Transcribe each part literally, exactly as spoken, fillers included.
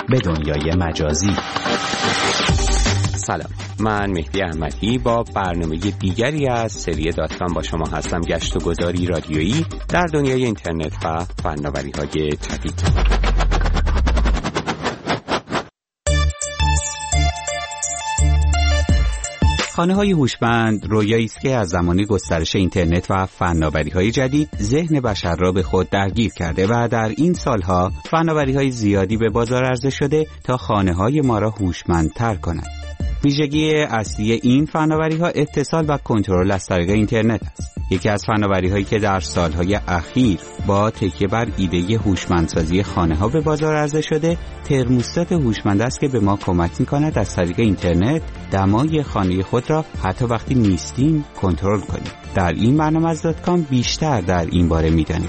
به دنیای مجازی. سلام، من مهدی احمدی با برنامه دیگری از سری دات کام با شما هستم. گشت و گذاری رادیویی در دنیای اینترنت و فناوری‌های جدید. خانه‌های هوشمند رویایی است که از زمان گسترش اینترنت و فناوری‌های جدید ذهن بشر را به خود درگیر کرده و در این سالها فناوری‌های زیادی به بازار عرضه شده تا خانه‌های ما را هوشمندتر کنند. ویژگی اصلی این فناوری‌ها اتصال و کنترل از طریق اینترنت است. یکی از فناوری‌هایی که در سالهای اخیر با تکیه بر ایده هوشمندسازی خانه‌ها به بازار عرضه شده، ترموستات هوشمند است که به ما کمک می‌کند از طریق اینترنت دمای خانه خود را حتی وقتی نیستیم کنترل کنیم. در این برنامه از دات کام بیشتر در این باره می‌دانیم.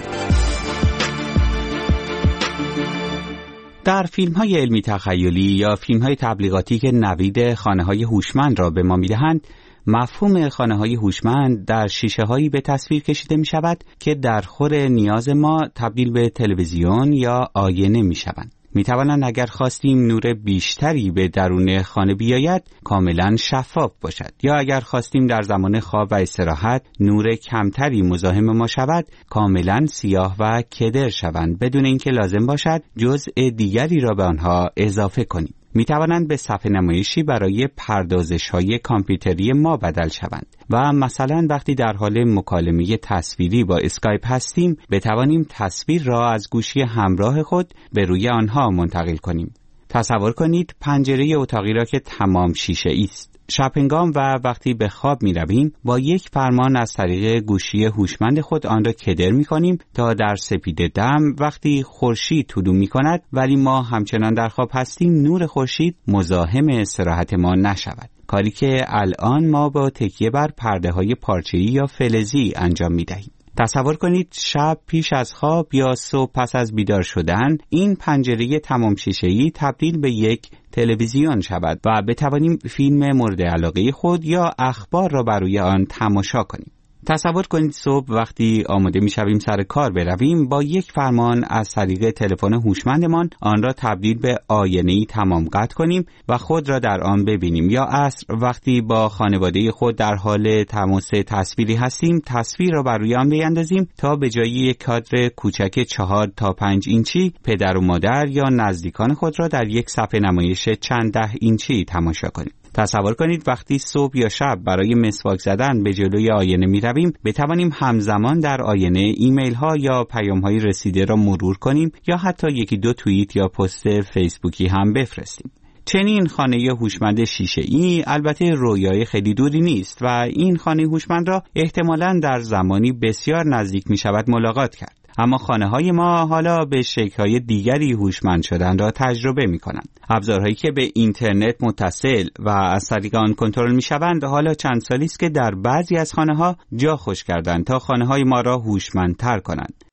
در فیلم‌های علمی تخیلی یا فیلم‌های تبلیغاتی که نوید خانه‌های هوشمند را به ما می‌دهند، مفهوم خانه‌های هوشمند در شیشه‌هایی به تصویر کشیده می‌شود که در خور نیاز ما تبدیل به تلویزیون یا آینه می‌شوند. می‌توانند اگر خواستیم نور بیشتری به درون خانه بیاید کاملاً شفاف باشد، یا اگر خواستیم در زمان خواب و استراحت نور کمتری مزاحم ما شود کاملاً سیاه و کدر شوند بدون اینکه لازم باشد جزء دیگری را به آنها اضافه کنیم. می توانند به صفحه نمایشی برای پردازش‌های کامپیوتری ما بدل شوند و مثلا وقتی در حال مکالمه تصویری با اسکایپ هستیم بتوانیم تصویر را از گوشی همراه خود به روی آنها منتقل کنیم. تصور کنید پنجره اتاقی را که تمام شیشه‌ای است. شب‌هنگام و وقتی به خواب می رویم با یک فرمان از طریق گوشی هوشمند خود آن را کدر می کنیم تا در سپید دم وقتی خورشید طلوع می کند ولی ما همچنان در خواب هستیم نور خورشید مزاحم استراحت ما نشود، کاری که الان ما با تکیه بر پرده های پارچه‌ای یا فلزی انجام می دهیم. تصور کنید شب پیش از خواب یا صبح پس از بیدار شدن این پنجره تمام شیشه‌ای تبدیل به یک تلویزیون شود و بتوانیم فیلم مورد علاقه خود یا اخبار را بر روی آن تماشا کنیم. تصور کنید صبح وقتی آماده می‌شویم سر کار برویم با یک فرمان از طریق تلفن هوشمندمان آن را تبدیل به آینه‌ای تمام قد کنیم و خود را در آن ببینیم، یا عصر وقتی با خانواده خود در حال تماس تصویری هستیم تصویر را بر روی آن بیاندازیم تا به جای یک کادر کوچک چهار تا پنج اینچی پدر و مادر یا نزدیکان خود را در یک صفحه نمایش چند ده اینچی تماشا کنیم. تصور کنید وقتی صبح یا شب برای مسواک زدن به جلوی آینه می رویم بتوانیم همزمان در آینه ایمیل ها یا پیام های رسیده را مرور کنیم یا حتی یکی دو توییت یا پست فیسبوکی هم بفرستیم. چنین خانه هوشمند شیشه‌ای البته رویای خیلی دوری نیست و این خانه هوشمند را احتمالاً در زمانی بسیار نزدیک می شود ملاقات کرد. اما خانه‌های ما حالا به شکل‌های دیگری هوشمند شدن را تجربه می‌کنند. ابزارهایی که به اینترنت متصل و از طریق آن کنترل می‌شوند حالا چند سالی است که در بعضی از خانه‌ها جا خوش کردند تا خانه‌های ما را هوشمندتر کنند.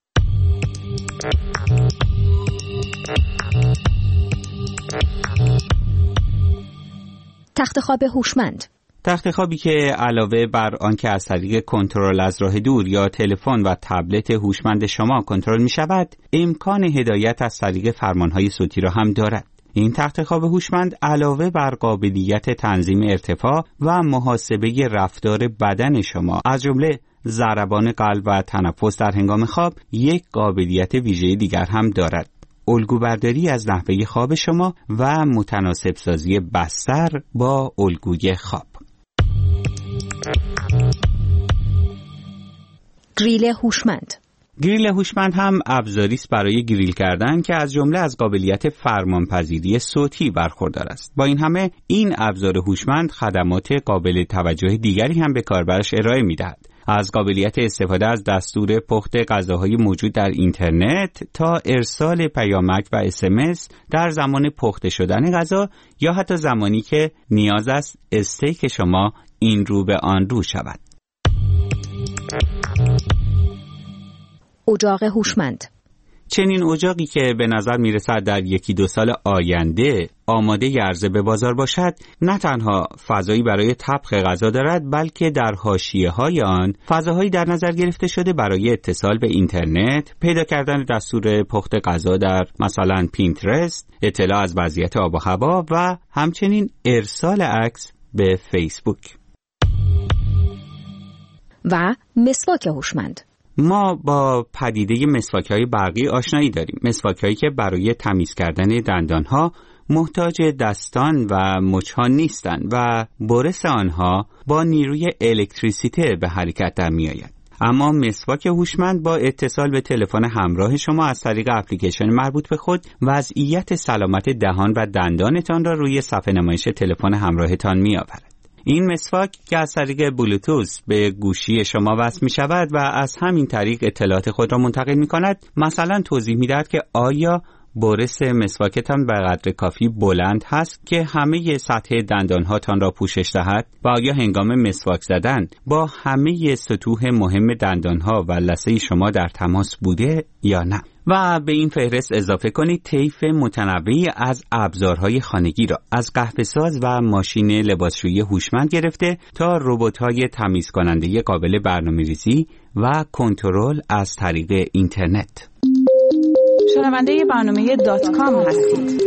تخت خواب هوشمند. تخت خوابی که علاوه بر آنکه از طریق کنترل از راه دور یا تلفن و تبلت هوشمند شما کنترل می شود، امکان هدایت از طریق فرمانهای صوتی را هم دارد. این تخت خواب هوشمند علاوه بر قابلیت تنظیم ارتفاع و محاسبه رفتار بدن شما از جمله ضربان قلب و تنفس در هنگام خواب، یک قابلیت ویژه دیگر هم دارد: الگوبرداری از نحوه خواب شما و متناسب سازی بستر با الگوی خواب. گریل هوشمند. گریل هوشمند هم ابزاری است برای گریل کردن که از جمله از قابلیت فرمانپذیری صوتی برخوردار است. با این همه این ابزار هوشمند خدمات قابل توجه دیگری هم به کاربرش ارائه می‌دهد. از قابلیت استفاده از دستور پخت غذاهای موجود در اینترنت تا ارسال پیامک و اس ام اس در زمان پخته شدن غذا یا حتی زمانی که نیاز است استیک شما این رو به آن رو شود. اجاق هوشمند. چنین اجاقی که به نظر میرسد در یکی دو سال آینده آماده عرضه به بازار باشد، نه تنها فضایی برای طبخ غذا دارد، بلکه در حاشیه‌های آن فضاهایی در نظر گرفته شده برای اتصال به اینترنت، پیدا کردن دستور پخت غذا در مثلا پینترست، اطلاع از وضعیت آب و هوا و همچنین ارسال عکس به فیسبوک. و مسواک هوشمند. ما با پدیده مسواک‌های برقی آشنایی داریم. مسواک‌هایی که برای تمیز کردن دندان‌ها محتاج دستان و مچ‌ها نیستند و برس آنها با نیروی الکتریسیته به حرکت در می‌آید. اما مسواک هوشمند با اتصال به تلفن همراه شما از طریق اپلیکیشن مربوط به خود وضعیت سلامت دهان و دندانتان را روی صفحه نمایش تلفن همراهتان می‌آورد. این مسواک که از طریق بلوتوث به گوشی شما وصل می شود و از همین طریق اطلاعات خود را منتقل می کند، مثلا توضیح می دهد که آیا برس مسواکتان به قدر کافی بلند هست که همه سطح دندانهاتان را پوشش دهد و آیا هنگام مسواک زدن با همه سطوح مهم دندانها و لثه شما در تماس بوده یا نه. و به این فهرست اضافه کنید طیف متنوعی از ابزارهای خانگی را، از قهوه‌ساز و ماشین لباسشویی هوشمند گرفته تا ربات‌های تمیز کننده قابل برنامه‌ریزی و کنترل از طریق اینترنت. شنونده برنامه دات کام هستید.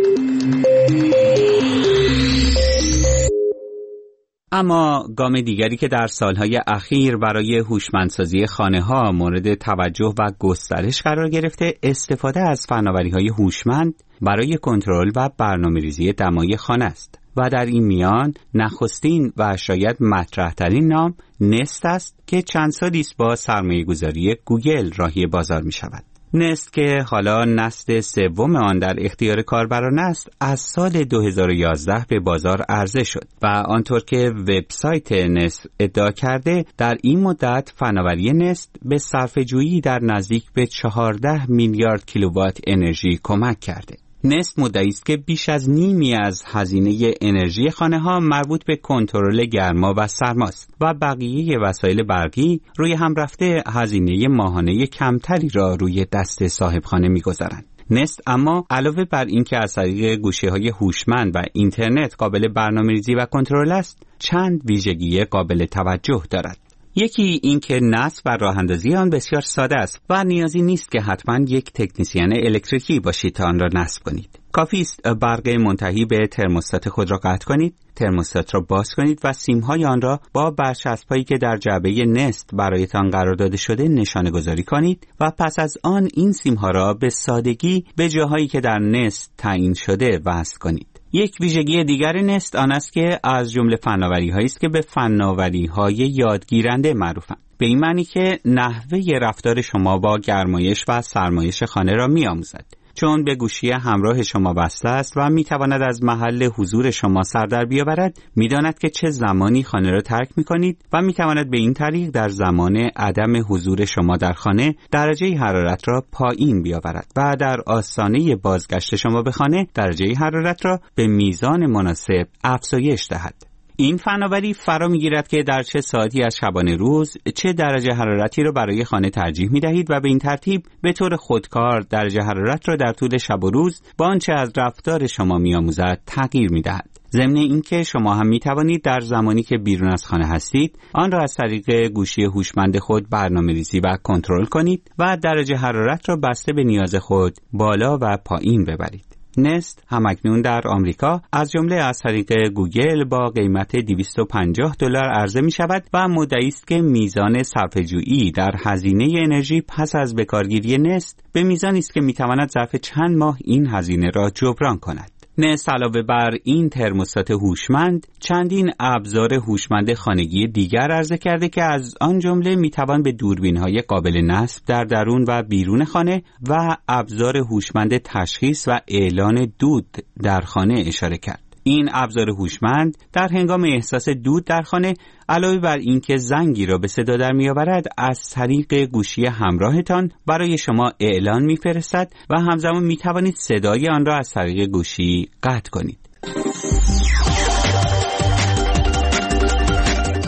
اما گام دیگری که در سالهای اخیر برای هوشمندسازی خانه‌ها مورد توجه و گسترش قرار گرفته، استفاده از فناوری‌های هوشمند برای کنترل و برنامه‌ریزی دمای خانه است و در این میان نخستین و شاید مطرح‌ترین نام نست است که چند سالی است با سرمایه‌گذاری گوگل راهی بازار می‌شود. نست که حالا نسل سوم آن در اختیار کاربران است، از سال دو هزار و یازده به بازار عرضه شد و آنطور که وبسایت نست ادعا کرده، در این مدت فناوری نست به صرفه‌جویی در نزدیک به چهارده میلیارد کیلووات انرژی کمک کرده. نست مدعی است که بیش از نیمی از هزینه انرژی خانه‌ها مربوط به کنترل گرما و سرماست و بقیه وسایل برقی روی هم رفته هزینه ماهانه کمتری را روی دست صاحب خانه می‌گذارند. نست اما علاوه بر اینکه از طریق گوشی‌های هوشمند و اینترنت قابل برنامه‌ریزی و کنترل است، چند ویژگی قابل توجه دارد. یکی این که نصب و راه اندازی آن بسیار ساده است و نیازی نیست که حتما یک تکنسین الکتریکی باشید تا آن را نصب کنید. کافی است برق منتهی به ترموستات خود را قطع کنید، ترموستات را باز کنید و سیم‌های آن را با برچسب‌هایی که در جعبه نست برایتان قرار داده شده نشانه گذاری کنید و پس از آن این سیم‌ها را به سادگی به جاهایی که در نست تعیین شده وصل کنید. یک ویژگی دیگر نست آن است که از جمله فناوری‌هایی است که به فناوری‌های یادگیرنده معروفند. به این معنی که نحوه رفتار شما با گرمایش و سرمایش خانه را می‌آموزد. چون به گوشی همراه شما وصل است و می‌تواند از محل حضور شما سر در بیاورد، می‌داند که چه زمانی خانه را ترک می‌کنید و می‌تواند به این طریق در زمان عدم حضور شما در خانه درجه حرارت را پایین بیاورد و در آستانه بازگشت شما به خانه درجه حرارت را به میزان مناسب افزایش دهد. این فناوری فرا میگیرد که در چه ساعتی از شبانه روز چه درجه حرارتی را برای خانه ترجیح می دهید و به این ترتیب به طور خودکار درجه حرارت را در طول شب و روز با آنچه از رفتار شما می آموزد تغییر می دهد. ضمن اینکه شما هم می توانید در زمانی که بیرون از خانه هستید آن را از طریق گوشی هوشمند خود برنامه‌ریزی و کنترل کنید و درجه حرارت را بسته به نیاز خود بالا و پایین ببرید. نست همکنون در آمریکا از جمله از طریق گوگل با قیمت دویست و پنجاه دلار عرضه می شود و مدعی است که میزان صرفه‌جویی در هزینه انرژی پس از بکارگیری نست به میزانی است که می تواند ظرف چند ماه این هزینه را جبران کند. نست علاوه بر این ترموستات هوشمند چندین ابزار هوشمند خانگی دیگر عرضه کرده که از آن جمله میتوان به دوربین‌های قابل نصب در درون و بیرون خانه و ابزار هوشمند تشخیص و اعلان دود در خانه اشاره کرد. این ابزار هوشمند در هنگام احساس دود در خانه علاوه بر اینکه زنگی را به صدا در میآورد، از طریق گوشی همراهتان برای شما اعلان میفرستد و همزمان می توانید صدای آن را از طریق گوشی قطع کنید.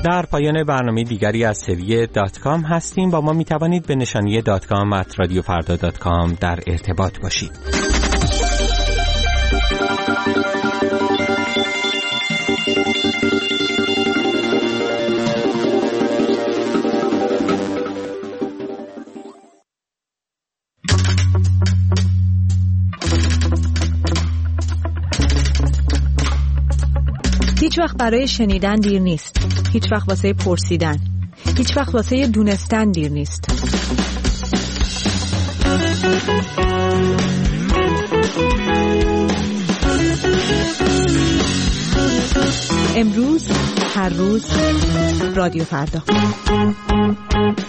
در پایان برنامه دیگری از سری دات کام هستیم. با ما می توانید به نشانی دات کام ات رادیو فردا دات کام در ارتباط باشید. هیچ وقت برای شنیدن دیر نیست. هیچ وقت واسه پرسیدن. هیچ وقت واسه دونستن دیر نیست. امروز، هر روز، رادیو فردا.